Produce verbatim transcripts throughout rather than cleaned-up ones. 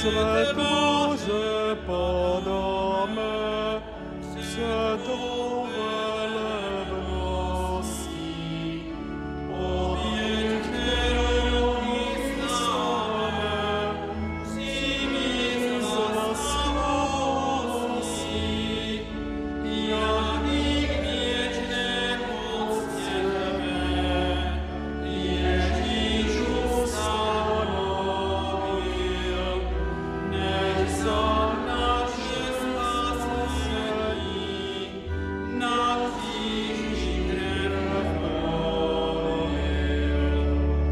své tváře padáme před tvou velebností. Oběť, kterou chystáme, přijmi z laskavostí, jak my k věčné poctěme, Ježíšu stanovil, než za naše spasení na kříži krev prolil.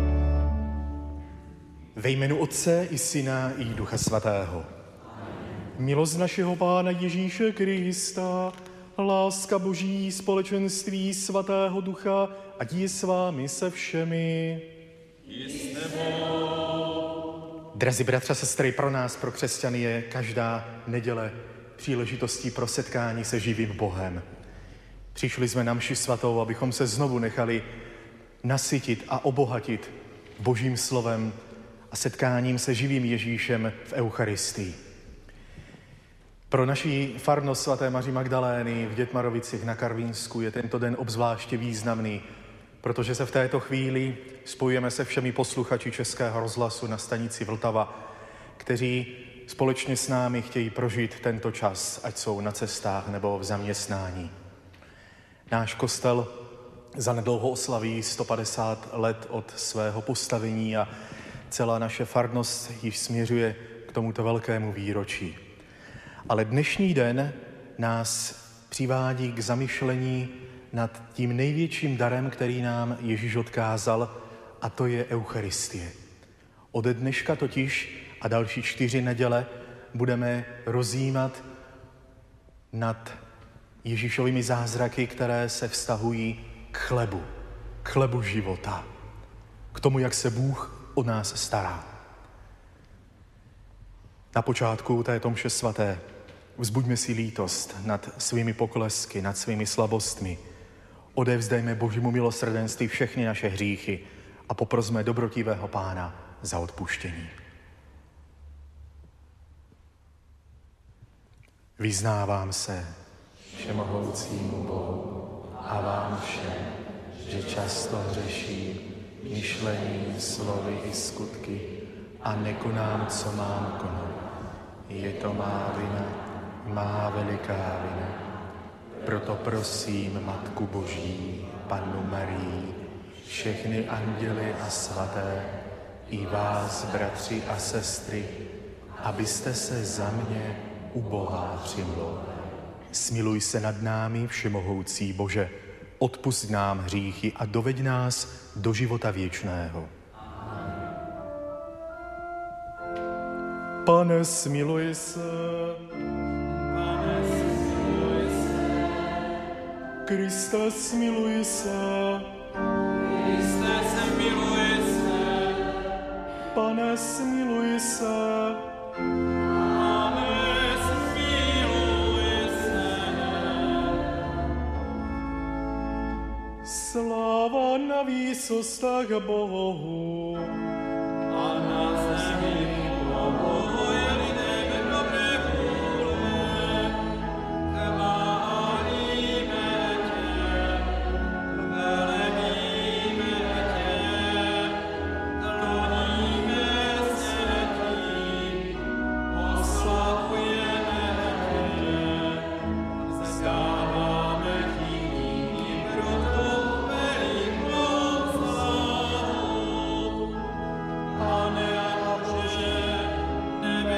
Ve jménu Otce i Syna i Ducha Svatého. Milost našeho Pána Ježíše Krista, láska Boží, společenství Svatého Ducha, ať je s vámi se všemi. Drazí bratři a sestry, pro nás, pro křesťany, je každá neděle příležitostí pro setkání se živým Bohem. Přišli jsme na mši svatou, abychom se znovu nechali nasytit a obohatit Božím slovem a setkáním se živým Ježíšem v Eucharistii. Pro naši farnost svaté Maří Magdalény v Dětmarovicích na Karvínsku je tento den obzvláště významný, protože se v této chvíli spojujeme se všemi posluchači Českého rozhlasu na stanici Vltava, kteří společně s námi chtějí prožít tento čas, ať jsou na cestách nebo v zaměstnání. Náš kostel zanedlouho oslaví sto padesát let od svého postavení a celá naše farnost již směřuje k tomuto velkému výročí. Ale dnešní den nás přivádí k zamyšlení nad tím největším darem, který nám Ježíš odkázal, a to je Eucharistie. Od dneška totiž a další čtyři neděle budeme rozjímat nad Ježíšovými zázraky, které se vztahují k chlebu, k chlebu života, k tomu, jak se Bůh o nás stará. Na počátku této mše svaté vzbuďme si lítost nad svými poklesky, nad svými slabostmi. Odevzdejme Božímu milosrdenství všechny naše hříchy a poprosme dobrotivého Pána za odpuštění. Vyznávám se všemohoucímu Bohu a vám všem, že často hřeším myšlením, slovy i skutky a nekonám, co mám konat. Je to má vina, má veliká vina. Proto prosím Matku Boží, Pannu Marii, všechny anděly a svaté, i vás, bratři a sestry, abyste se za mě u Boha přimlouvali. Smiluj se nad námi, všemohoucí Bože, odpusť nám hříchy a doveď nás do života věčného. Pane, smiluj se. Pane, smiluj se. Kriste, smiluj se. Kriste, smiluj se. Pane, smiluj se. Pane, smiluj se. Sláva na výsostách Bohu. A na zemi pokoj lidem dobré vůle. Chválíme tě, velebíme tě, kloníme se ti, oslavujeme tě, vzdáváme ti díky pro tvou velikou slavu. Pane a Bože,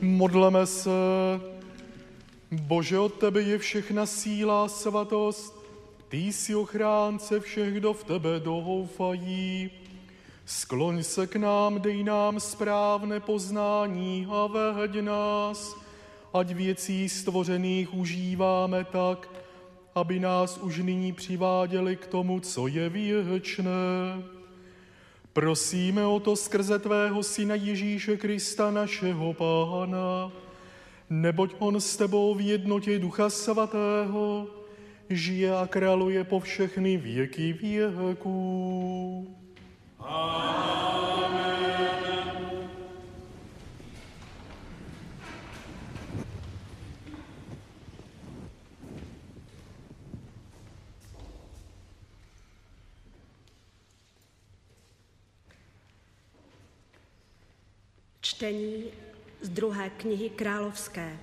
Modleme se. Bože, od tebe je všechna síla a svatost. Ty jsi ochránce všech, kdo v tebe doufají. Skloň se k nám, dej nám správné poznání a veď nás, ať věcí stvořených užíváme tak, aby nás už nyní přiváděli k tomu, co je věčné. Prosíme o to skrze tvého Syna Ježíše Krista, našeho Pána, neboť on s tebou v jednotě Ducha Svatého žije a králuje po všechny věky věků. Amen. Čtení z druhé knihy Královské.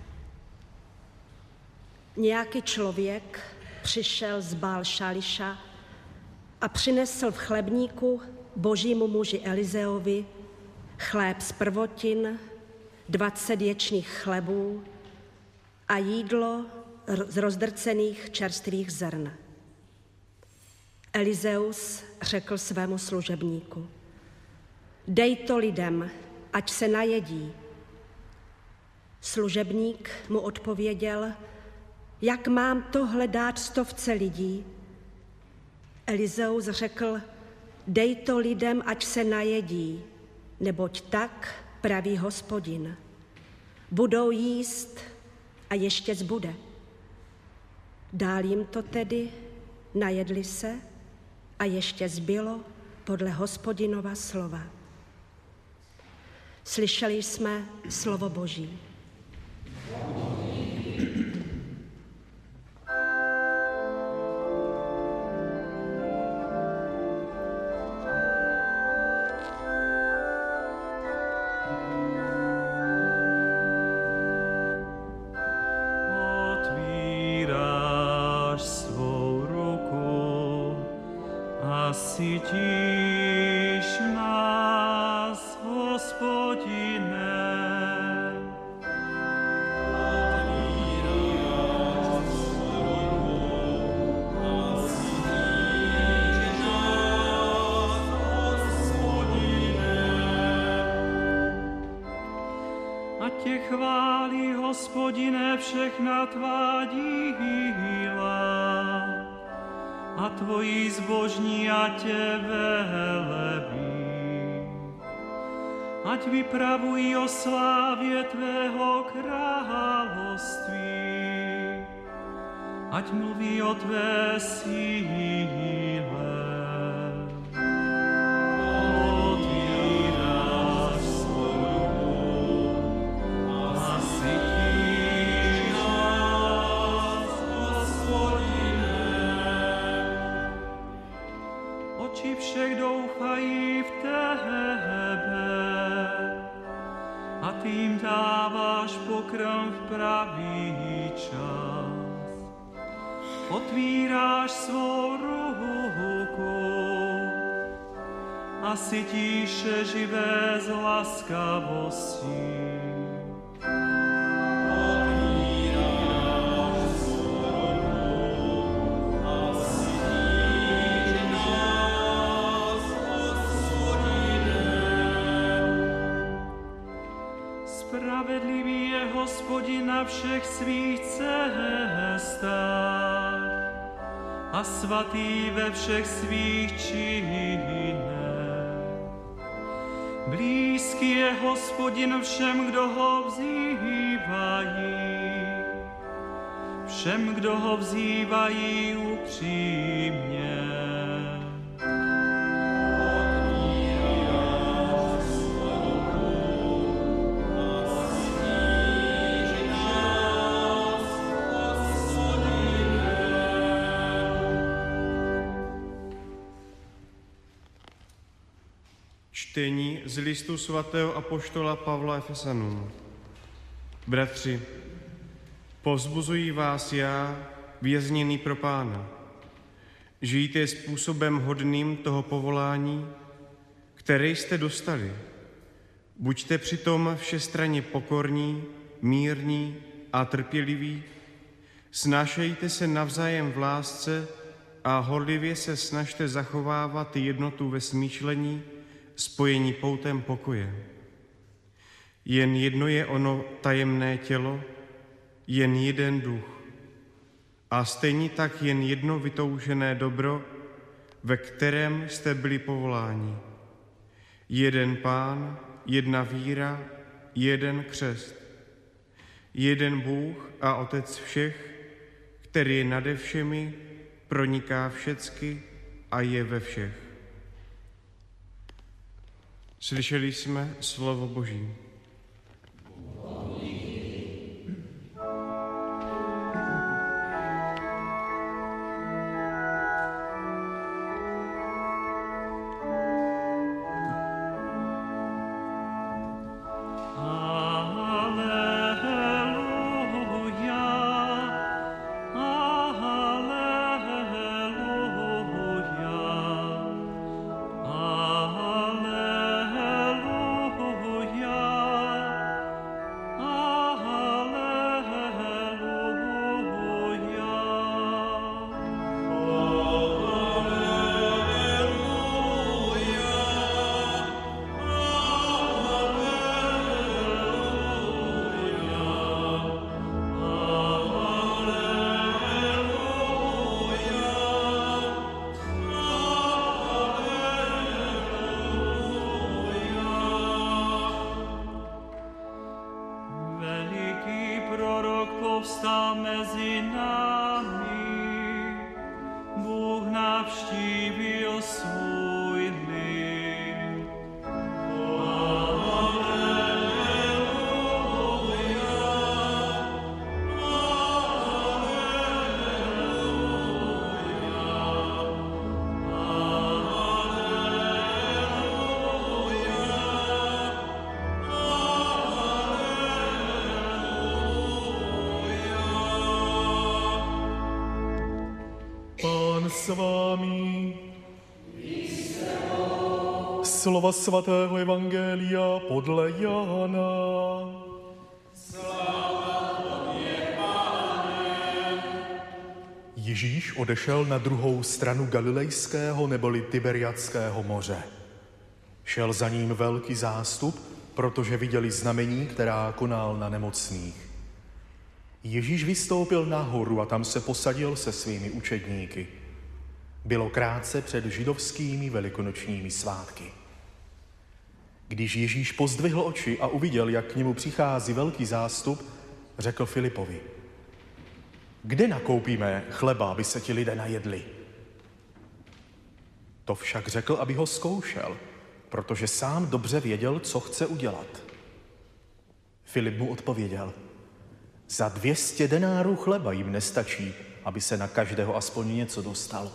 Nějaký člověk přišel z Bál Šališa a přinesl v chlebníku božímu muži Elizeovi chléb z prvotin, dvacet ječných chlebů a jídlo z rozdrcených čerstvých zrn. Elizeus řekl svému služebníku: dej to lidem, ať se najedí. Služebník mu odpověděl: jak mám tohle dát stovce lidí? Elizeus řekl: dej to lidem, ať se najedí, neboť tak praví Hospodin. Budou jíst a ještě zbude. Dál jim to tedy, najedli se a ještě zbylo podle Hospodinova slova. Slyšeli jsme slovo Boží. Otvíráš svou ruku a sytíš nás, Hospodine. Ať tě chválí, Hospodine, všechna tvá díla a tvoji zbožní a tě velebí. Ať vypravují o slávě tvého království, ať mluví o tvé síle. Otvíráš svou ruku a sytíš nás, Hospodine. Oči všech doufají v tebe a ty jim dáváš pokrm v pravý čas. Otvíráš svou ruku a sytíš živé z laskavostí. Spravedlivý je Hospodin na všech svých cestách a svatý ve všech svých činech. Blízký je Hospodin všem, kdo ho vzývají, všem, kdo ho vzývají upřímně. Čtení z listu svatého apoštola Pavla Efesanům. Bratři, povzbuzuji vás já, vězněný pro Pána. Žijte způsobem hodným toho povolání, které jste dostali. Buďte přitom všestranně pokorní, mírní a trpěliví, snášejte se navzájem v lásce a horlivě se snažte zachovávat jednotu ve smýšlení, spojení poutem pokoje. Jen jedno je ono tajemné tělo, jen jeden duch. A stejně tak jen jedno vytoužené dobro, ve kterém jste byli povoláni. Jeden Pán, jedna víra, jeden křest. Jeden Bůh a Otec všech, který je nade všemi, proniká všecky a je ve všech. Slyšeli jsme slovo Boží. povstá mezi námi, Bůh navštívil svůj lid. Pán s vámi. Slova svatého evangelia podle Jana. Ježíš odešel na druhou stranu Galilejského neboli Tiberiadského moře. Šel za ním velký zástup, protože viděli znamení, která konal na nemocných. Ježíš vystoupil nahoru a tam se posadil se svými učedníky. Bylo krátce před židovskými velikonočními svátky. Když Ježíš pozdvihl oči a uviděl, jak k němu přichází velký zástup, řekl Filipovi: Kde nakoupíme chleba, aby se ti lidé najedli? To však řekl, aby ho zkoušel, protože sám dobře věděl, co chce udělat. Filip mu odpověděl: Za dvě stě denárů chleba jim nestačí, aby se na každého aspoň něco dostalo.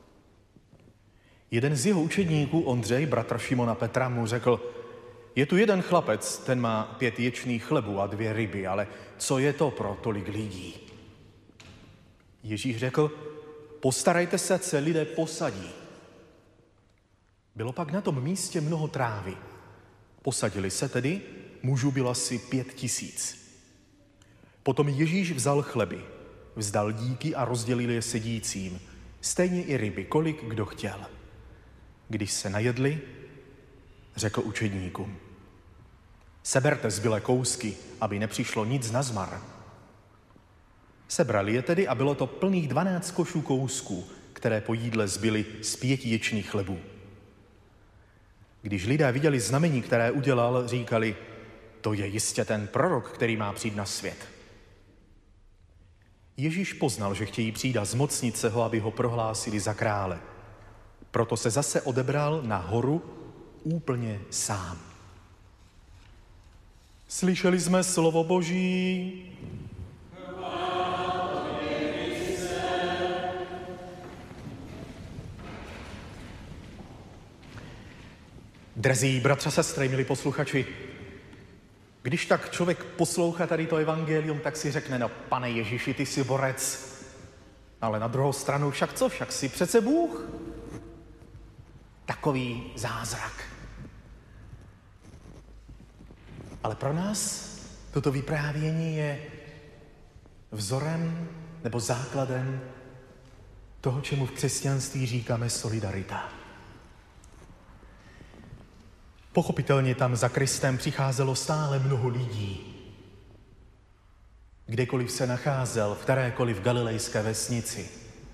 Jeden z jeho učedníků, Ondřej, bratr Šimona Petra, mu řekl: Je tu jeden chlapec, ten má pět ječných chlebů a dvě ryby, ale co je to pro tolik lidí? Ježíš řekl: Postarajte se, ať se lidé posadí. Bylo pak na tom místě mnoho trávy. Posadili se tedy, mužů bylo asi pět tisíc. Potom Ježíš vzal chleby, vzdal díky a rozdělil je sedícím, stejně i ryby, kolik kdo chtěl. Když se najedli, řekl učedníkům: Seberte zbylé kousky, aby nepřišlo nic nazmar. Sebrali je tedy a bylo to plných dvanáct košů kousků, které po jídle zbyly z pěti ječných chlebů. Když lidé viděli znamení, které udělal, říkali: To je jistě ten prorok, který má přijít na svět. Ježíš poznal, že chtějí přijít a zmocnit se ho, aby ho prohlásili za krále. Proto se zase odebral na horu úplně sám. Slyšeli jsme slovo Boží. Drazí bratři a sestry, milí posluchači, když tak člověk poslouchá tady to evangelium, tak si řekne: No, Pane Ježíši, ty jsi borec. Ale na druhou stranu, však co, však jsi přece Bůh. Takový zázrak. Ale pro nás toto vyprávění je vzorem nebo základem toho, čemu v křesťanství říkáme solidarita. Pochopitelně tam za Kristem přicházelo stále mnoho lidí. Kdekoliv se nacházel, v kterékoliv galilejské vesnici.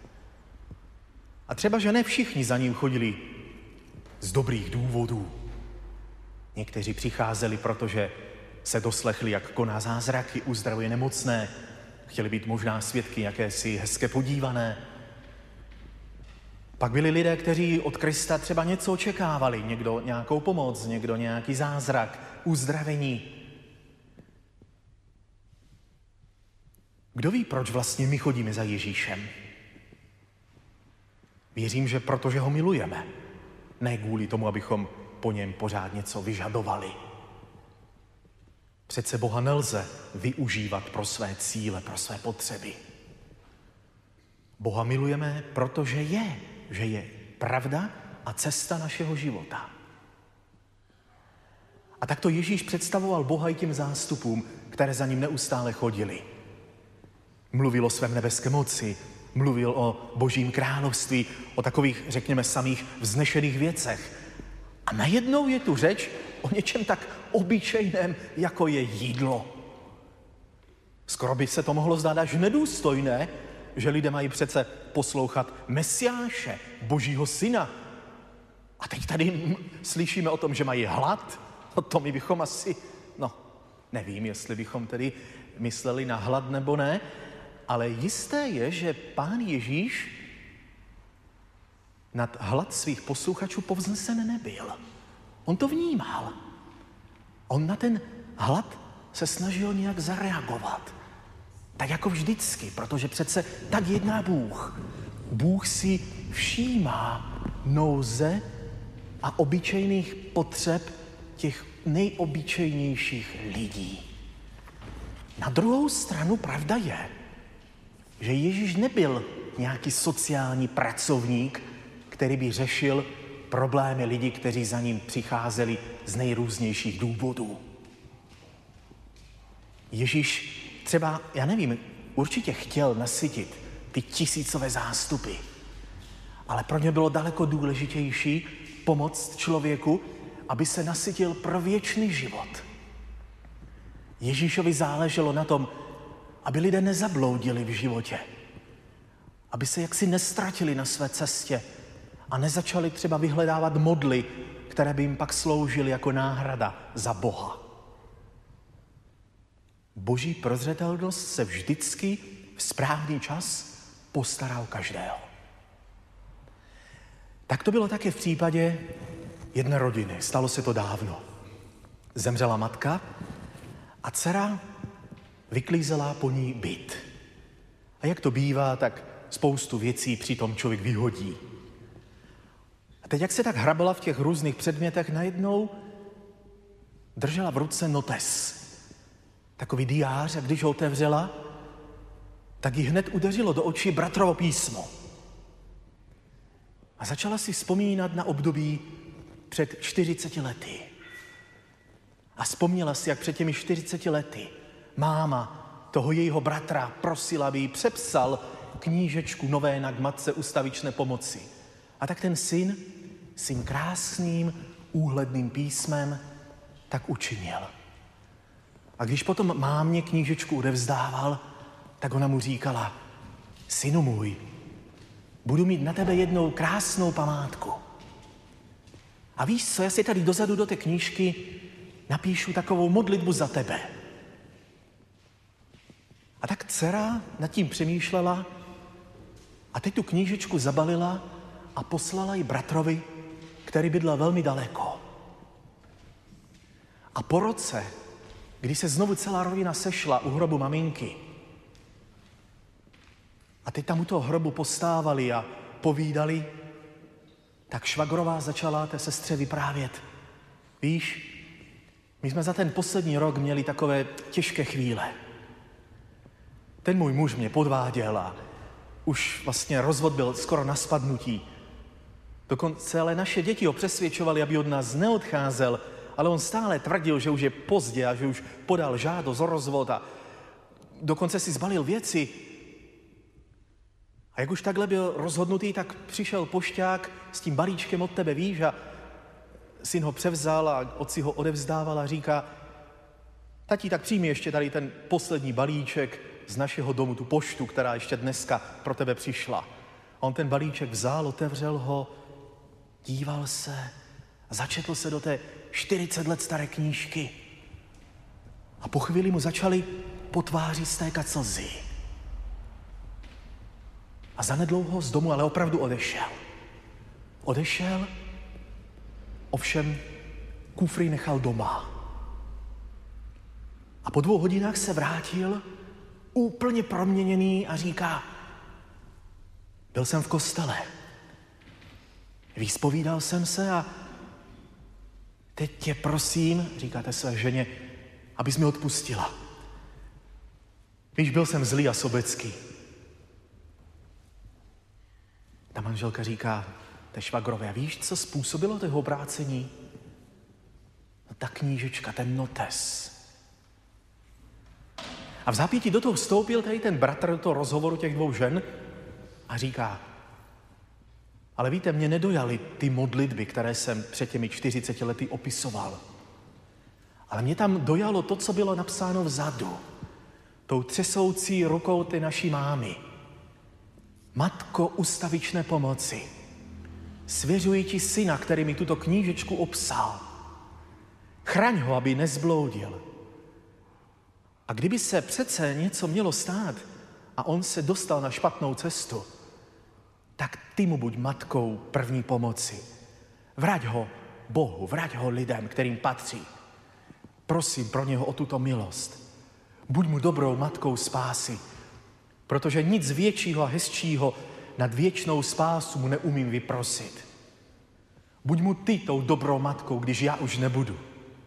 A třeba, že ne všichni za ním chodili z dobrých důvodů. Někteří přicházeli, protože se doslechli, jak koná zázraky, uzdravuje nemocné, chtěli být možná svědky jakési hezké podívané. Pak byli lidé, kteří od Krista třeba něco očekávali, někdo nějakou pomoc, někdo nějaký zázrak, uzdravení. Kdo ví, proč vlastně my chodíme za Ježíšem? Věřím, že protože ho milujeme, ne kvůli tomu, abychom po něm pořád něco vyžadovali. Přece Boha nelze využívat pro své cíle, pro své potřeby. Boha milujeme, protože je, že je pravda a cesta našeho života. A tak to Ježíš představoval Boha i těm zástupům, které za ním neustále chodili. Mluvil o svém nebeské moci, mluvil o Božím království, o takových, řekněme, samých vznešených věcech. A najednou je tu řeč o něčem tak obyčejném, jako je jídlo. Skoro by se to mohlo zdát až nedůstojné, že lidé mají přece poslouchat Mesiáše, Božího syna. A teď tady slyšíme o tom, že mají hlad. No to my bychom asi, no nevím, jestli bychom tedy mysleli na hlad nebo ne, ale jisté je, že Pán Ježíš nad hlad svých posluchačů povznesen nebyl. On to vnímal. On na ten hlad se snažil nějak zareagovat. Tak jako vždycky, protože přece tak jedná Bůh. Bůh si všímá nouze a obyčejných potřeb těch nejobyčejnějších lidí. Na druhou stranu pravda je, že Ježíš nebyl nějaký sociální pracovník, který by řešil problémy lidí, kteří za ním přicházeli z nejrůznějších důvodů. Ježíš třeba, já nevím, určitě chtěl nasytit ty tisícové zástupy, ale pro ně bylo daleko důležitější pomoct člověku, aby se nasytil pro věčný život. Ježíšovi záleželo na tom, aby lidé nezabloudili v životě, aby se jaksi nestratili na své cestě a nezačali třeba vyhledávat modly, které by jim pak sloužily jako náhrada za Boha. Boží prozřetelnost se vždycky v správný čas postará o každého. Tak to bylo také v případě jedné rodiny. Stalo se to dávno. Zemřela matka a dcera vyklízela po ní byt. A jak to bývá, tak spoustu věcí přitom člověk vyhodí. A teď, jak se tak hrabala v těch různých předmětech, najednou držela v ruce notes. Takový diář, a když ho otevřela, tak jí hned udeřilo do očí bratrovo písmo. A začala si vzpomínat na období před čtyřiceti lety. A vzpomněla si, jak před těmi čtyřiceti lety máma toho jejího bratra prosila, aby jí přepsal knížečku Novena k matce ustavičné pomoci. A tak ten syn s tím krásným úhledným písmem tak učinil. A když potom mámě knížečku odevzdával, tak ona mu říkala: synu můj, budu mít na tebe jednou krásnou památku. A víš co, já si tady dozadu do té knížky napíšu takovou modlitbu za tebe. A tak dcera nad tím přemýšlela a teď tu knížečku zabalila a poslala ji bratrovi, který bydlel velmi daleko. A po roce, když se znovu celá rodina sešla u hrobu maminky, a teď tam u toho hrobu postávali a povídali, tak švagrová začala té sestře vyprávět: víš, my jsme za ten poslední rok měli takové těžké chvíle. Ten můj muž mě podváděl a už vlastně rozvod byl skoro na spadnutí. Dokonce ale naše děti ho přesvědčovali, aby od nás neodcházel, ale on stále tvrdil, že už je pozdě a že už podal žádost o rozvod a dokonce si zbalil věci. A jak už takhle byl rozhodnutý, tak přišel pošťák s tím balíčkem od tebe, víš, a syn ho převzal a otci ho odevzdával a říká, tati, tak přijmi ještě tady ten poslední balíček z našeho domu, tu poštu, která ještě dneska pro tebe přišla. A on ten balíček vzal, otevřel ho, díval se a začetl se do té čtyřicet let staré knížky. A po chvíli mu začaly po tváři stékat slzy. A zanedlouho z domu ale opravdu odešel. Odešel, ovšem kufry nechal doma. A po dvou hodinách se vrátil, úplně proměněný a říká, byl jsem v kostele, vyspovídal jsem se a teď tě prosím, říkáte své ženě, abys mi odpustila. Víš, byl jsem zlý a sobecký. Ta manželka říká té švagrové, víš, co způsobilo toho obrácení? No, ta knížečka, ten notes. A v zápětí do toho vstoupil tady ten bratr do toho rozhovoru těch dvou žen a říká, ale víte, mě nedojaly ty modlitby, které jsem před těmi čtyřiceti lety opisoval. Ale mě tam dojalo to, co bylo napsáno vzadu. Tou třesoucí rukou ty naší mámy. Matko ustavičné pomoci, svěřuji ti syna, který mi tuto knížečku obsal. Chraň ho, aby nezbloudil. A kdyby se přece něco mělo stát a on se dostal na špatnou cestu, tak ty mu buď matkou první pomoci. Vrať ho Bohu, vrať ho lidem, kterým patří. Prosím pro něho o tuto milost. Buď mu dobrou matkou spásy, protože nic většího a hezčího nad věčnou spásu mu neumím vyprosit. Buď mu ty tou dobrou matkou, když já už nebudu.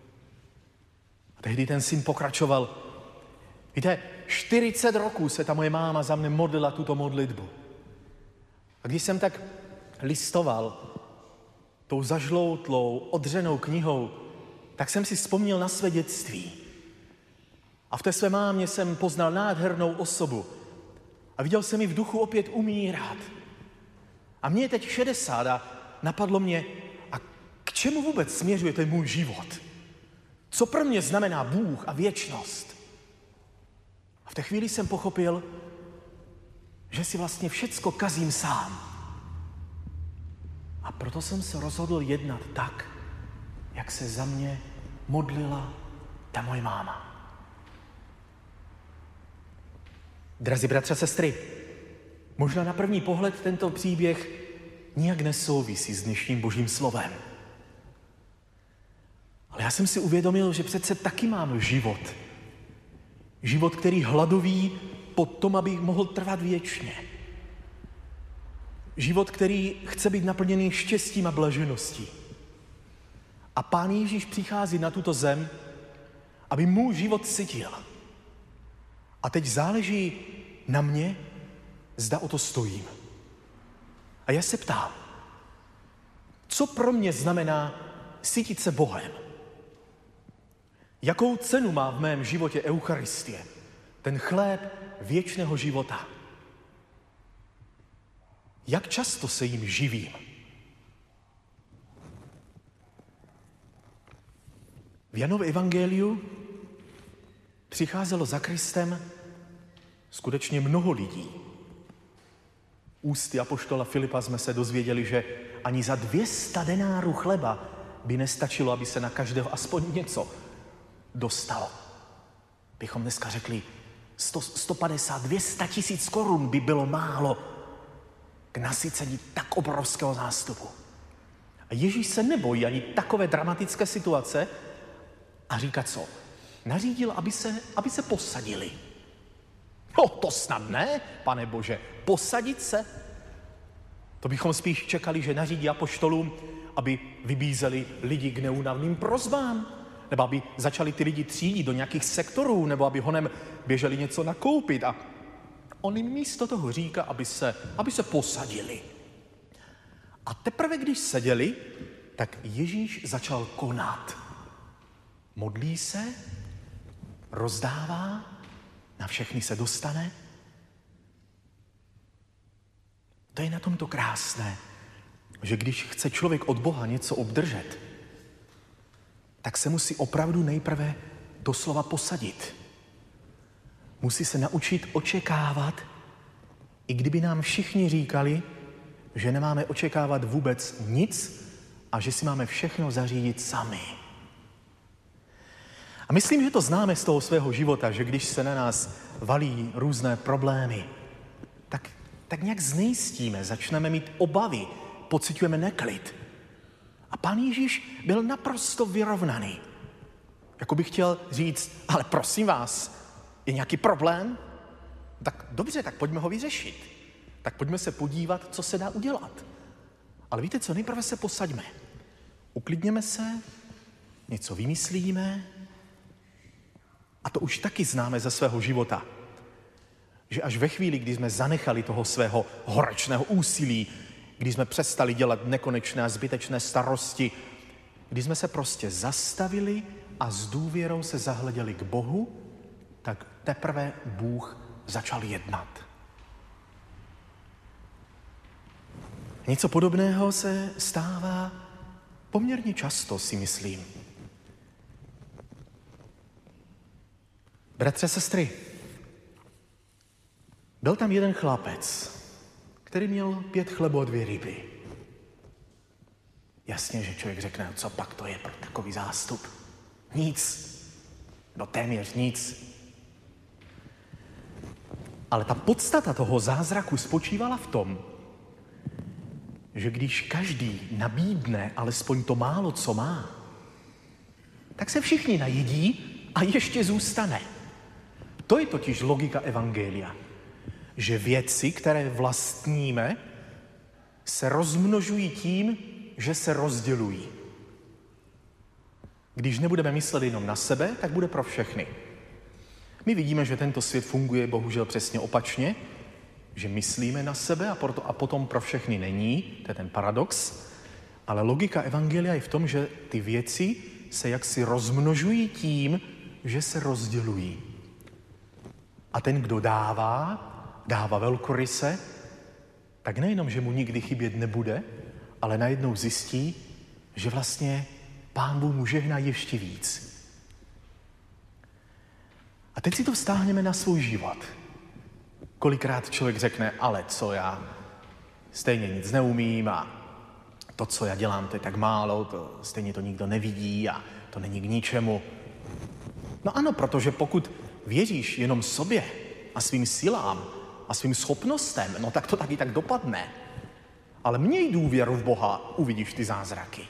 A tehdy ten syn pokračoval. Víte, čtyřicet roků se ta moje máma za mne modlila tuto modlitbu. A když jsem tak listoval tou zažloutlou, odřenou knihou, tak jsem si vzpomněl na své dětství. A v té své mámě jsem poznal nádhernou osobu. A viděl jsem ji v duchu opět umírat. A mně je teď šedesát a napadlo mě, a k čemu vůbec směřuje ten můj život? Co pro mě znamená Bůh a věčnost? A v té chvíli jsem pochopil, že si vlastně všecko kazím sám. A proto jsem se rozhodl jednat tak, jak se za mě modlila ta moje máma. Drazí bratři a sestry, možná na první pohled tento příběh nijak nesouvisí s dnešním Božím slovem. Ale já jsem si uvědomil, že přece taky mám život. Život, který hladoví po tom, aby mohl trvat věčně. Život, který chce být naplněný štěstím a blažeností. A Pán Ježíš přichází na tuto zem, aby můj život sytil. A teď záleží na mě, zda o to stojím. A já se ptám, co pro mě znamená sytit se Bohem? Jakou cenu má v mém životě Eucharistie, ten chléb věčného života? Jak často se jim živím? V Janově evangeliu přicházelo za Kristem skutečně mnoho lidí. Ústy apoštola Filipa jsme se dozvěděli, že ani za dvě sta denárů chleba by nestačilo, aby se na každého aspoň něco dostalo. Bychom dneska řekli, sto, sto padesát, dvě stě tisíc korun by bylo málo k nasycení tak obrovského zástupu. A Ježíš se nebojí ani takové dramatické situace a říká co? Nařídil, aby se, aby se posadili. No to snad ne, Pane Bože, posadit se? To bychom spíš čekali, že nařídí apoštolům, aby vybízeli lidi k neúnavným prosbám, nebo aby začali ty lidi třídit do nějakých sektorů, nebo aby honem běželi něco nakoupit. A on jim místo toho říká, aby se, aby se posadili. A teprve, když seděli, tak Ježíš začal konat. modlí se, rozdává, na všechny se dostane. To je na tom to krásné, že když chce člověk od Boha něco obdržet, tak se musí opravdu nejprve doslova posadit. Musí se naučit očekávat, i kdyby nám všichni říkali, že nemáme očekávat vůbec nic a že si máme všechno zařídit sami. A myslím, že to známe z toho svého života, že když se na nás valí různé problémy, tak, tak nějak znejistíme, začneme mít obavy, pociťujeme neklid. A Pán Ježíš byl naprosto vyrovnaný. Jako by chtěl říct, ale prosím vás, je nějaký problém? Tak dobře, tak pojďme ho vyřešit. Tak pojďme se podívat, co se dá udělat. Ale víte co, nejprve se posaďme. Uklidněme se, něco vymyslíme. A to už taky známe ze svého života. Že až ve chvíli, kdy jsme zanechali toho svého horečného úsilí, když jsme přestali dělat nekonečné a zbytečné starosti, když jsme se prostě zastavili a s důvěrou se zahleděli k Bohu, tak teprve Bůh začal jednat. Něco podobného se stává poměrně často, si myslím. Bratře, sestry, byl tam jeden chlapec, který měl pět chlebů a dvě ryby. Jasně, že člověk řekne, co pak to je pro takový zástup. Nic. No téměř nic. Ale ta podstata toho zázraku spočívala v tom, že když každý nabídne alespoň to málo, co má, tak se všichni najedí a ještě zůstane. To je totiž logika evangelia. Že věci, které vlastníme, se rozmnožují tím, že se rozdělují. Když nebudeme myslet jenom na sebe, tak bude pro všechny. My vidíme, že tento svět funguje bohužel přesně opačně, že myslíme na sebe a, proto, a potom pro všechny není, to je ten paradox, ale logika evangelia je v tom, že ty věci se jaksi rozmnožují tím, že se rozdělují. A ten, kdo dává, dává velkoryse, tak nejenom, že mu nikdy chybět nebude, ale najednou zjistí, že vlastně Pán Bůh mu žehná ještě víc. A teď si to vztáhneme na svůj život. Kolikrát člověk řekne, ale co já stejně nic neumím a to, co já dělám, to je tak málo, to stejně to nikdo nevidí a to není k ničemu. No ano, protože pokud věříš jenom sobě a svým silám a svým schopnostem, no tak to taky tak dopadne. Ale měj důvěru v Boha, uvidíš ty zázraky.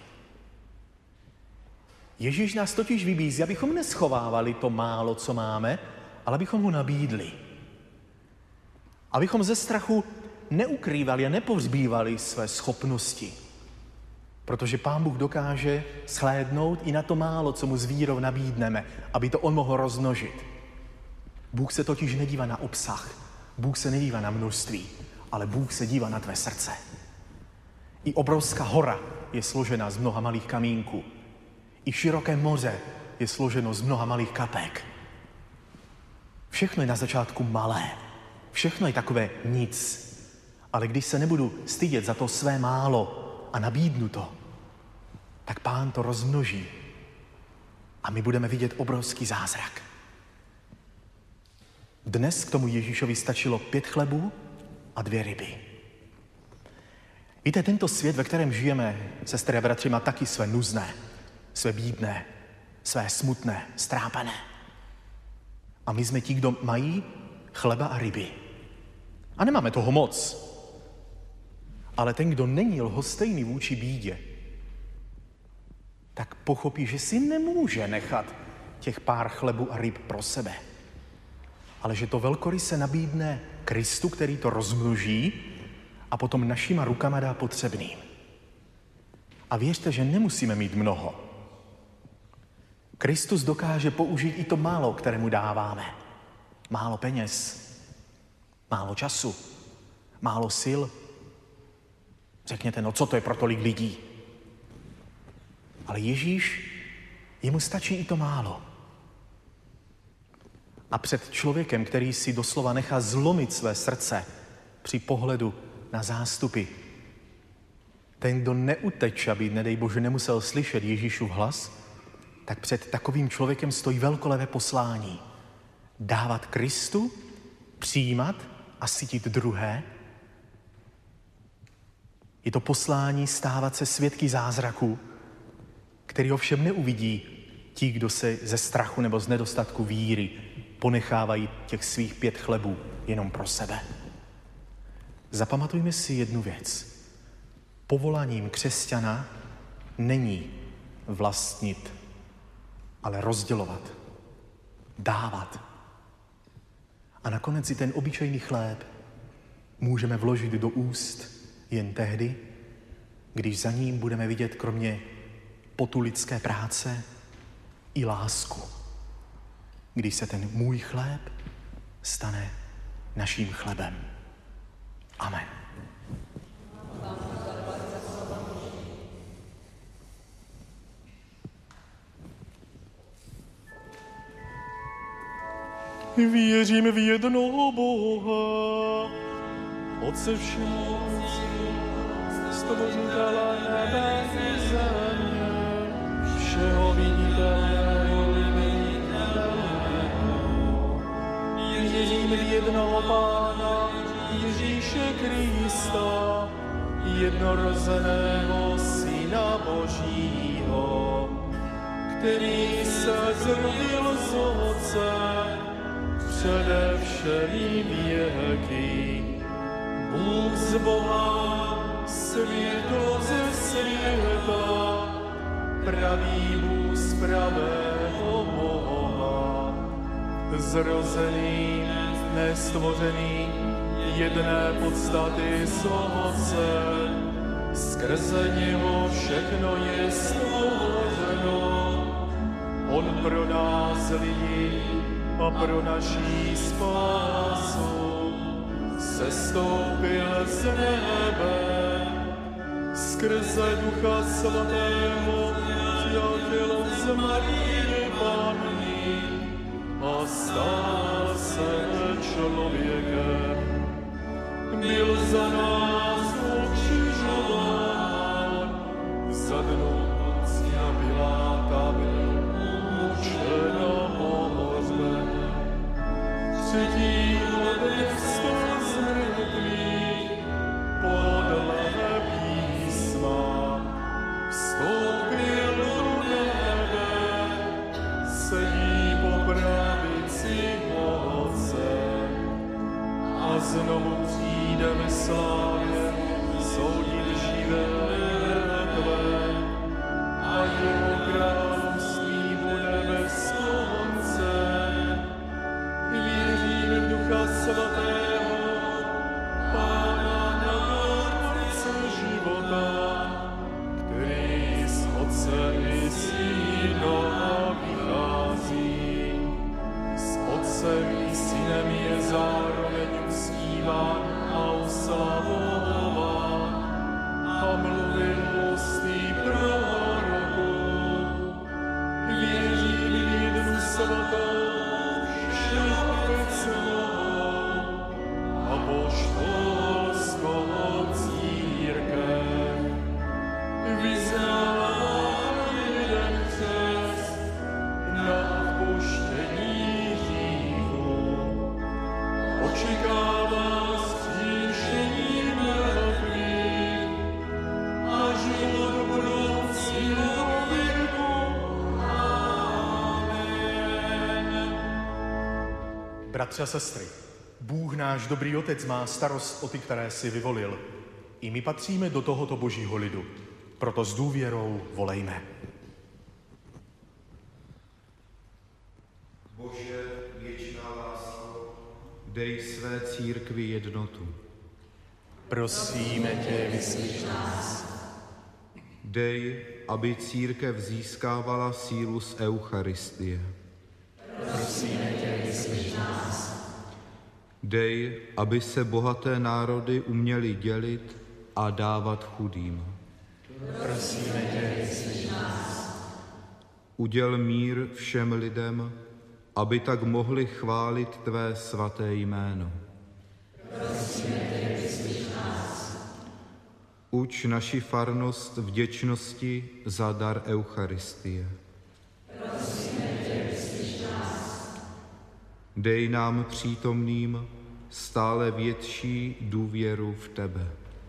Ježíš nás totiž vybízí, abychom neschovávali to málo, co máme, ale abychom ho nabídli. Abychom ze strachu neukrývali a nepohřbívali své schopnosti. Protože Pán Bůh dokáže shlédnout i na to málo, co mu s vírou nabídneme, aby to on mohl rozmnožit. Bůh se totiž nedívá na obsah, Bůh se nedívá na množství, ale Bůh se dívá na tvé srdce. I obrovská hora je složena z mnoha malých kamínků. I široké moře je složeno z mnoha malých kapek. Všechno je na začátku malé. Všechno je takové nic. Ale když se nebudu stydět za to své málo a nabídnu to, tak Pán to rozmnoží. A my budeme vidět obrovský zázrak. Dnes k tomu Ježíšovi stačilo pět chlebů a dvě ryby. Víte, tento svět, ve kterém žijeme, sestry a bratři, má taky své nuzné, své bídné, své smutné, strápené. A my jsme ti, kdo mají chleba a ryby. A nemáme toho moc. Ale ten, kdo není lhostejný vůči bídě, tak pochopí, že si nemůže nechat těch pár chlebů a ryb pro sebe. Ale že to velkoryse nabídne Kristu, který to rozmnoží a potom našima rukama dá potřebným. A věřte, že nemusíme mít mnoho. Kristus dokáže použít i to málo, které mu dáváme. Málo peněz, málo času, málo sil. Řekněte, no co to je pro tolik lidí? Ale Ježíš Jemu stačí i to málo. A před člověkem, který si doslova nechá zlomit své srdce při pohledu na zástupy, ten, kdo neuteče, aby, nedej Bože, nemusel slyšet Ježíšův hlas, tak před takovým člověkem stojí velkolevé poslání. Dávat Kristu, přijímat a sytit druhé. Je to poslání stávat se svědky zázraku, který ovšem neuvidí ti, kdo se ze strachu nebo z nedostatku víry ponechávají těch svých pět chlebů jenom pro sebe. Zapamatujme si jednu věc. Povoláním křesťana není vlastnit, ale rozdělovat, dávat. A nakonec i ten obyčejný chléb můžeme vložit do úst jen tehdy, když za ním budeme vidět kromě potu lidské práce i lásku. Když se ten můj chléb stane naším chlebem. Amen. Věřím v jednoho Boha, Otce všemohoucího, stvořitele nebe i země, všeho viditelného i neviditelného. Věřím v jednoho Pána, Ježíše Krista, jednorozeného Syna Božího, který se zrodil z Otce přede všemi věky. Bůh z Boha, světlo ze světa, pravý Bůh z pravého Boha, zrozený, nestvořený, jedné podstaty z Otce, skrze něho všechno je stvořeno. On pro nás lidi a pro naší spásu sestoupil z nebe, skrze Ducha Svatého přijal tělo z Marie Panny a stal se člověkem. Byl za nás ukřižován, za dnu Poncia Piláta byl mučen a pohřben. Třetího dne vstal z mrtvých, podle písma, vstoupil do nebe, sedí po pravici Otce a znovu přijde ve slávě soudit živé mrtvé a jeho království bude bez konce. Věřím v Ducha Svatého, Pána dárce života, který z Otce i Syna vychází. S Otcem i Synem je zároveň uctíván a oslavován a mluvil ústy proroků. Věřím v jednu svatou, všeobecnou apoštolskou církev. Vyznávám jeden křest na odpuštění hříchů. Očekávám vzkříšení mrtvých a život budoucího věku. Amen. Bratři a sestry, Bůh náš dobrý Otec má starost o ty, které si vyvolil. I my patříme do tohoto božího lidu. Proto s důvěrou volejme. Bože, věčná lásko, dej své církvi jednotu. Prosíme tě, vyslyš nás. Dej, aby církev získávala sílu z Eucharistie. Prosíme tě, vyslyš nás. Dej, aby se bohaté národy uměly dělit a dávat chudým. Prosíme tě, vyslyš nás. uděl mír všem lidem, aby tak mohli chválit tvé svaté jméno. Uč naši farnost vděčnosti za dar Eucharistie. Dej nám přítomným stále větší důvěru v tebe.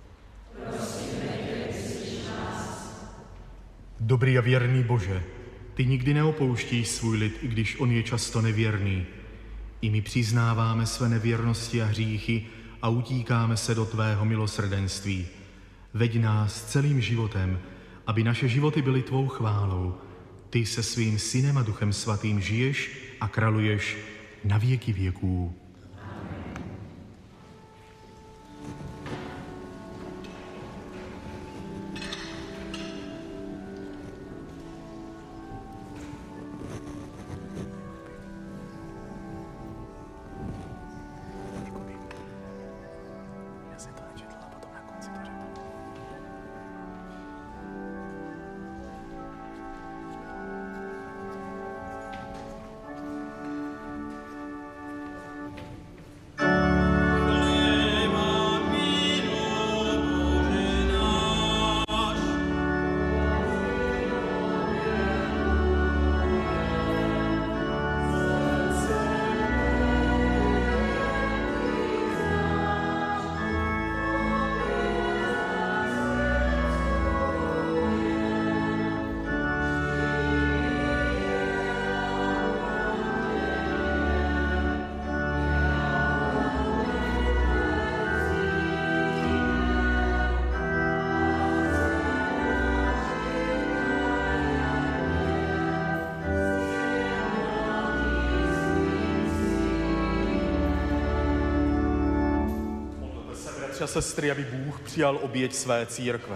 Dobrý a věrný Bože, ty nikdy neopouštíš svůj lid, i když on je často nevěrný. I my přiznáváme své nevěrnosti a hříchy a utíkáme se do tvého milosrdenství. Veď nás celým životem, aby naše životy byly tvou chválou. Ty se svým synem a Duchem Svatým žiješ a králuješ na věky věků. A sestry, aby Bůh přijal oběť své církve.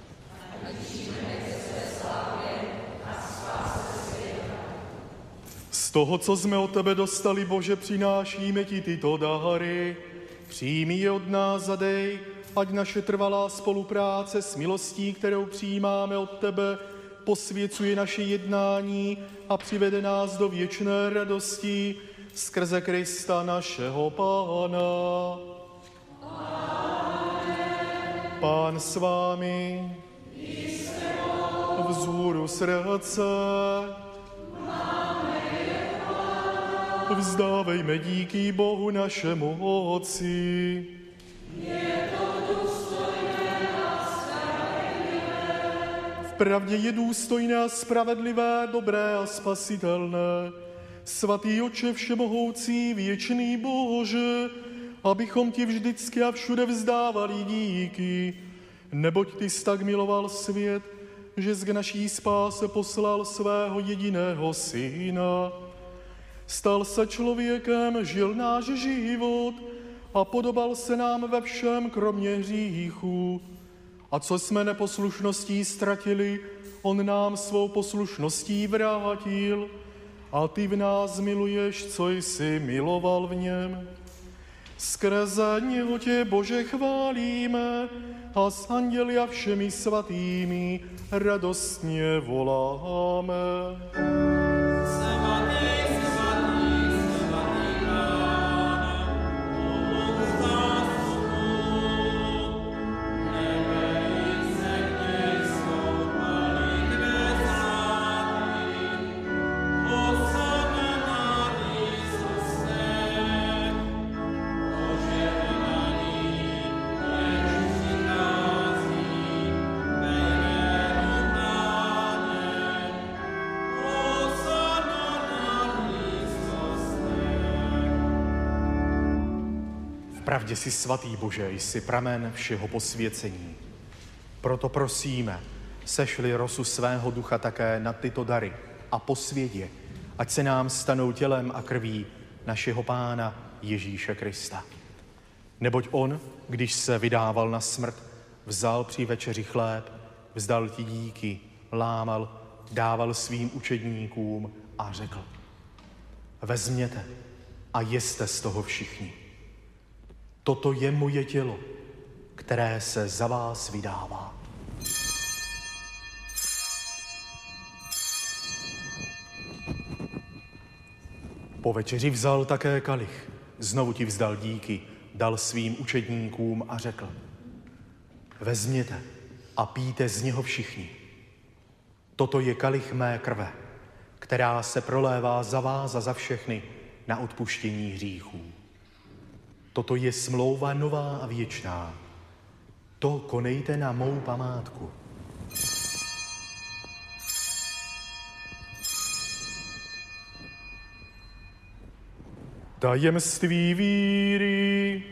Z toho, co jsme od tebe dostali, Bože, přinášíme ti tyto dary. Přijmi je od nás a dej, ať naše trvalá spolupráce s milostí, kterou přijímáme od tebe, posvěcuje naše jednání a přivede nás do věčné radosti skrze Krista našeho Pána. Pán s vámi, vzhůru srdce, vzdávejme díky Bohu našemu Otci. V pravdě je důstojné a spravedlivé, dobré a spasitelné. Svatý Otče všemohoucí, věčný Bože, abychom ti vždycky a všude vzdávali díky, neboť ty jsi tak miloval svět, že z k naší spáse poslal svého jediného syna. Stal se člověkem, žil náš život a podobal se nám ve všem, kromě hříchu. A co jsme neposlušností ztratili, on nám svou poslušností vrátil. A ty v nás miluješ, co jsi miloval v něm. Skrze něho tě, Bože, chválíme a s anděli a všemi svatými radostně voláme. Pravdě jsi svatý, Bože, jsi pramen všeho posvěcení. Proto prosíme, sešli rosu svého ducha také na tyto dary a posvěť je, ať se nám stanou tělem a krví našeho Pána Ježíše Krista. Neboť on, když se vydával na smrt, vzal při večeři chléb, vzdal ti díky, lámal, dával svým učedníkům a řekl: vezměte a jeste z toho všichni. Toto je moje tělo, které se za vás vydává. Po večeři vzal také kalich, znovu ti vzdal díky, dal svým učedníkům a řekl: vezměte a pijte z něho všichni. Toto je kalich mé krve, která se prolévá za vás a za všechny na odpuštění hříchů. Toto je smlouva nová a věčná. To konejte na mou památku. Tajemství víry.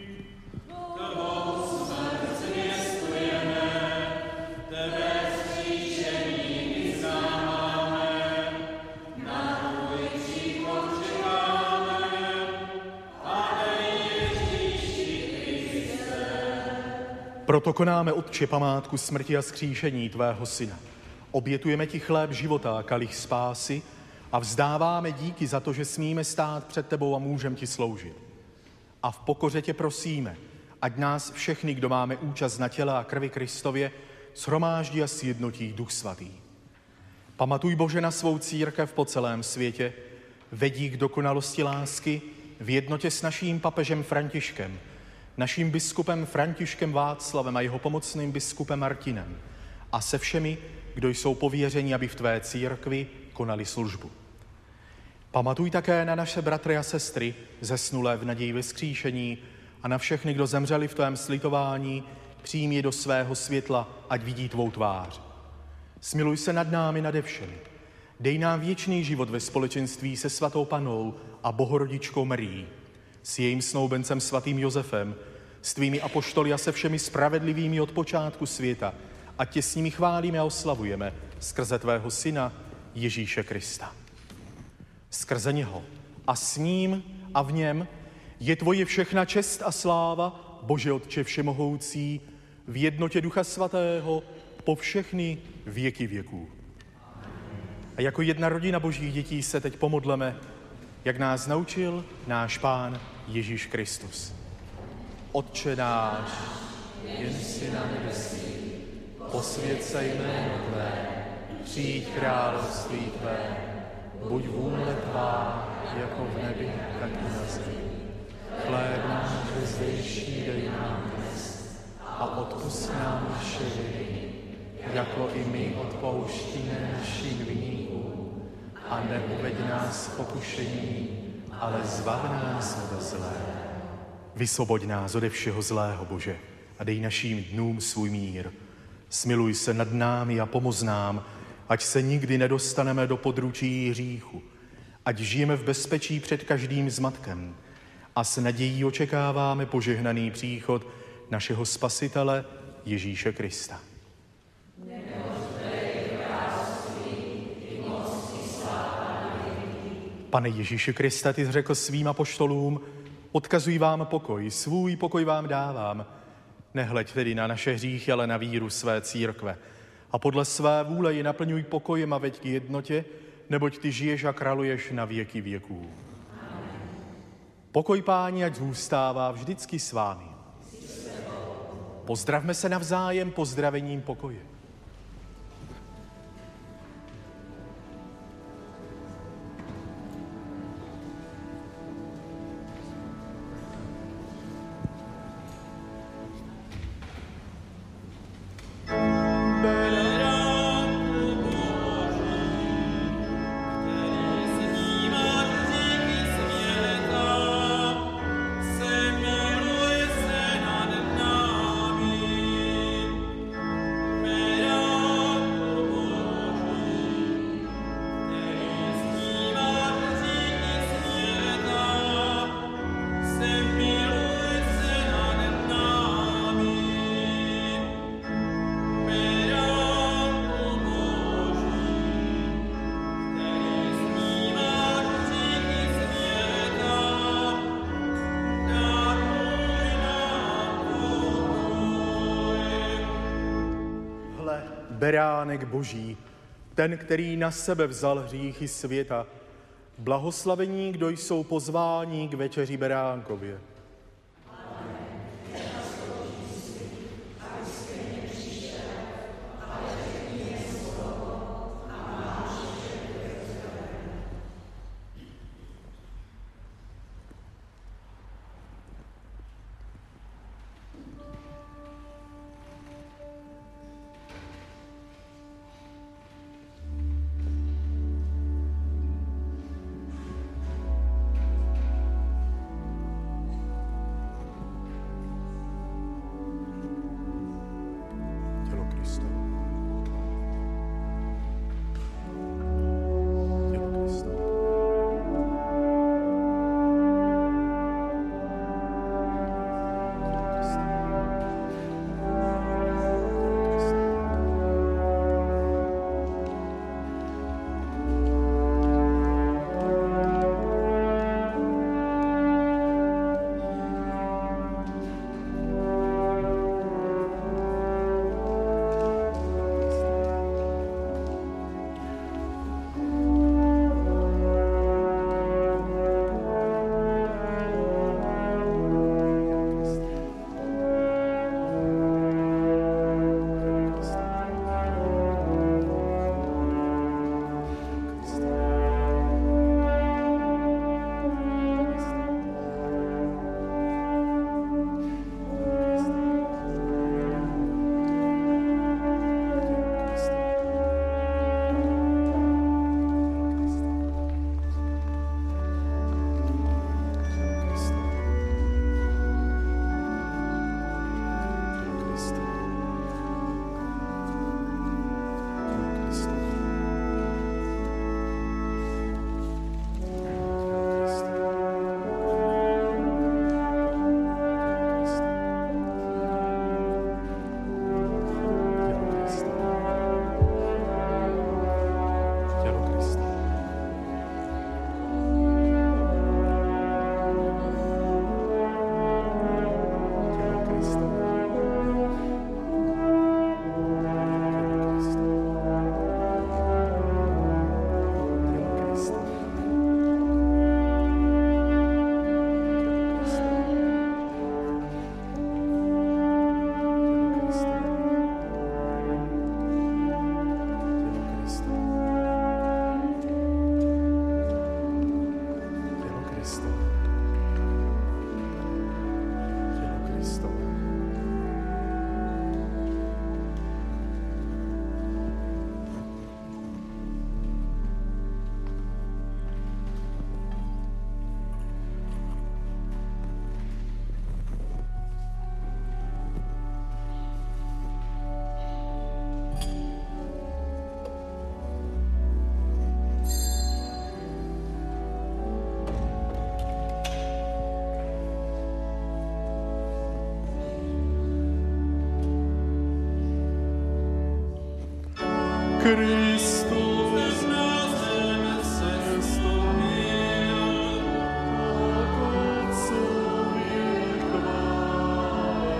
Proto konáme, Otče, památku smrti a vzkříšení tvého syna. Obětujeme ti chléb života a kalich spásy a vzdáváme díky za to, že smíme stát před tebou a můžeme ti sloužit. A v pokoře tě prosíme, ať nás všechny, kdo máme účast na těle a krvi Kristově, shromáždí a sjednotí Duch Svatý. Pamatuj, Bože, na svou církev po celém světě, vedí k dokonalosti lásky v jednotě s naším papežem Františkem, naším biskupem Františkem Václavem a jeho pomocným biskupem Martinem a se všemi, kdo jsou pověřeni, aby v tvé církvi konali službu. Pamatuj také na naše bratry a sestry, zesnulé v naději ve vzkříšení, a na všechny, kdo zemřeli v tvém slitování, přijmi je do svého světla, ať vidí tvou tvář. Smiluj se nad námi nade všemi. Dej nám věčný život ve společenství se svatou Pannou a Bohorodičkou Marií, s jejím snoubencem svatým Josefem, s tvými apoštoly a se všemi spravedlivými od počátku světa, a tě s nimi chválíme a oslavujeme skrze tvého syna Ježíše Krista. Skrze něho a s ním a v něm je tvoje všechna čest a sláva, Bože Otče všemohoucí, v jednotě Ducha Svatého po všechny věky věků. A jako jedna rodina božích dětí se teď pomodleme, jak nás naučil náš Pán Ježíš Kristus. Otče náš, jen jsi na nebesích, posvěť se jméno tvé, přijď království tvé, buď vůle tvá, jako v nebi, tak i na zemi. Chléb náš zdejší dej nám dnes a odpusť nám naše viny, jako i my odpouštíme našim viníkům. A neuveď nás v pokušení, ale zbav nás od zlého. Vysvoboď nás ode všeho zlého, Bože, a dej našim dnům svůj mír. Smiluj se nad námi a pomoz nám, ať se nikdy nedostaneme do područí hříchu, ať žijeme v bezpečí před každým zmatkem a s nadějí očekáváme požehnaný příchod našeho Spasitele Ježíše Krista. Pane Ježíši Kriste, ty jsi řekl svým apoštolům, odkazuji vám pokoj, svůj pokoj vám dávám. Nehleď tedy na naše hříchy, ale na víru své církve. A podle své vůle ji naplňuj pokojem a veď k jednotě, neboť ty žiješ a králuješ na věky věků. Pokoj Páni, ať zůstává vždycky s vámi. Pozdravme se navzájem pozdravením pokoje. Beránek Boží, ten, který na sebe vzal hříchy světa, blahoslavení, kdo jsou pozváni k večeři beránkově. Kristus na zem se stoupil, tak Otcovi chvála.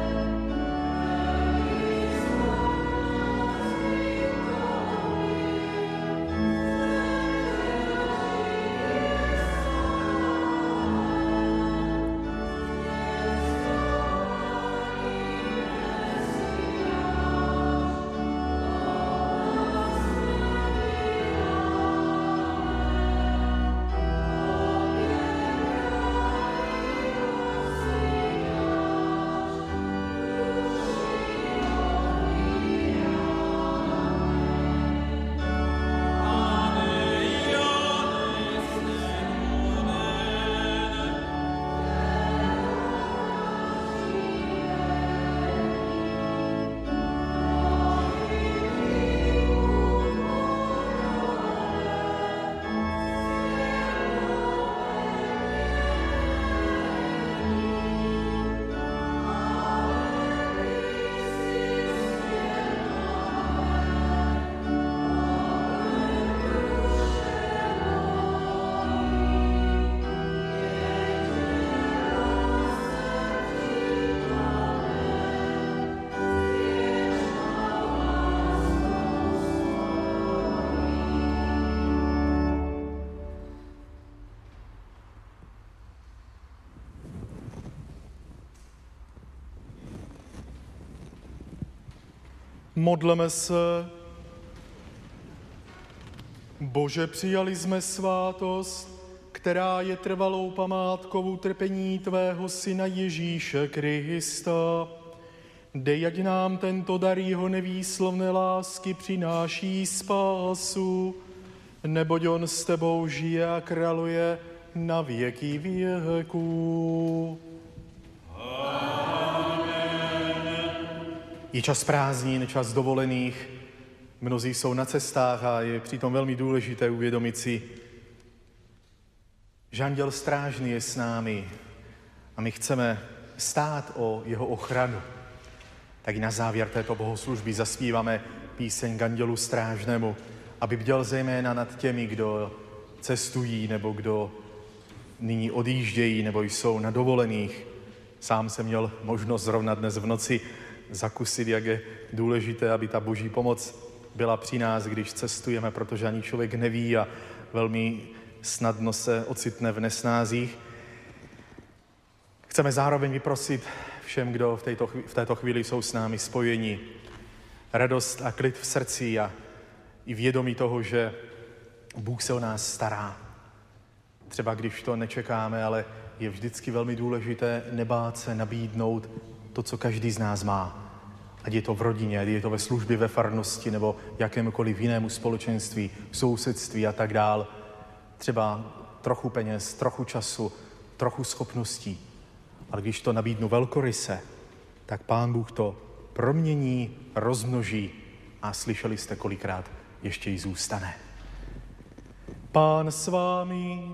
Modleme se. Bože, přijali jsme svátost, která je trvalou památkou utrpení tvého syna Ježíše Krista. Dej, ať nám tento dar jeho nevýslovné lásky přináší spásu, neboť on s tebou žije a králuje na věky věků. Je čas prázdnin, čas dovolených, mnozí jsou na cestách a je přitom velmi důležité uvědomit si, že anděl strážný je s námi a my chceme stát o jeho ochranu. Tak i na závěr této bohoslužby zaspíváme píseň k andělu strážnému, aby bděl zejména nad těmi, kdo cestují nebo kdo nyní odjíždějí nebo jsou na dovolených. Sám jsem měl možnost zrovna dnes v noci zakusit, jak je důležité, aby ta boží pomoc byla při nás, když cestujeme, protože ani člověk neví a velmi snadno se ocitne v nesnázích. Chceme zároveň vyprosit všem, kdo v této, v této chvíli jsou s námi spojeni, radost a klid v srdci a i vědomí toho, že Bůh se o nás stará. Třeba když to nečekáme, ale je vždycky velmi důležité nebát se nabídnout to, co každý z nás má. Ať je to v rodině, ať je to ve službě, ve farnosti nebo jakémukoliv jinému společenství, sousedství a tak dál. Třeba trochu peněz, trochu času, trochu schopností. Ale když to nabídnu velkoryse, tak Pán Bůh to promění, rozmnoží a slyšeli jste kolikrát, ještě jí zůstane. Pán s vámi.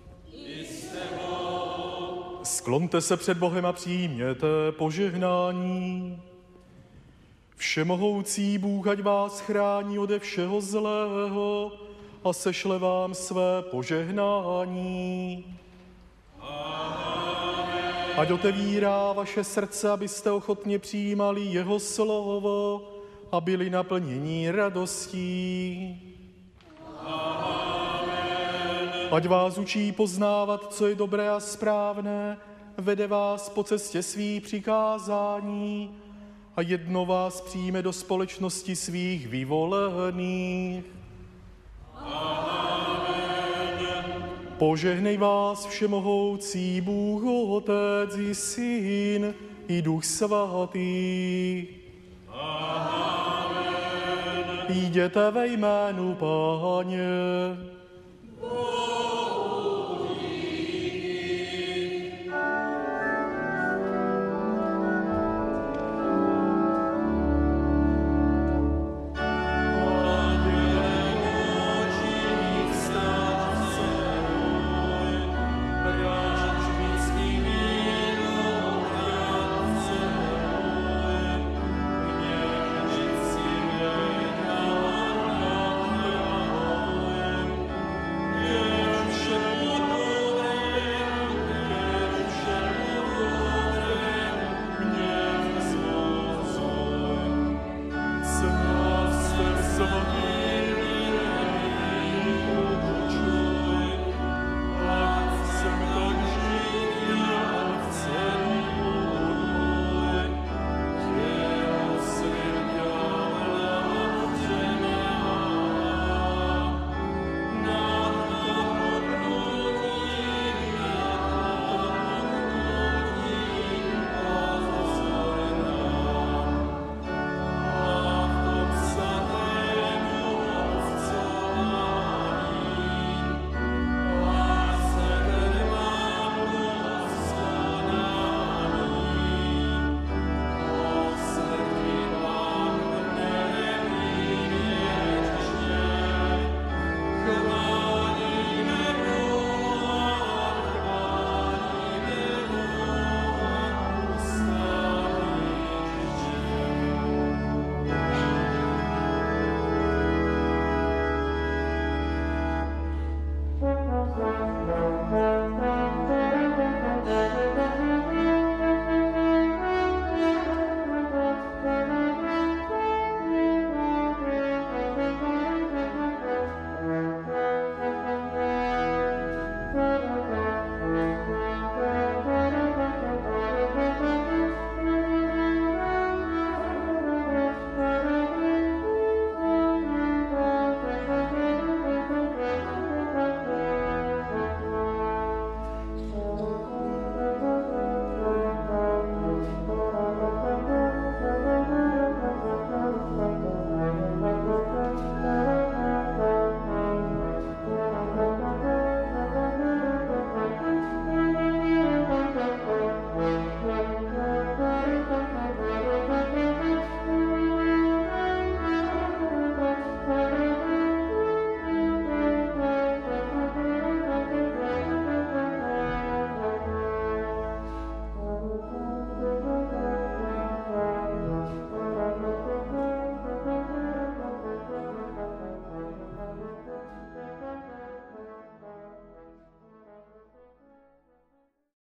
Sklonte se před Bohem a přijměte požehnání. Všemohoucí Bůh, ať vás chrání ode všeho zlého a sešle vám své požehnání. Amen. Ať otevírá vaše srdce, abyste ochotně přijímali jeho slovo a byli naplněni radostí. Amen. Ať vás učí poznávat, co je dobré a správné, vede vás po cestě svých přikázání a jedno vás přijme do společnosti svých vyvolených. Amen. Požehnej vás všemohoucí Bůh, Otec i Syn i Duch Svatý. Amen. Jděte ve jménu Páně.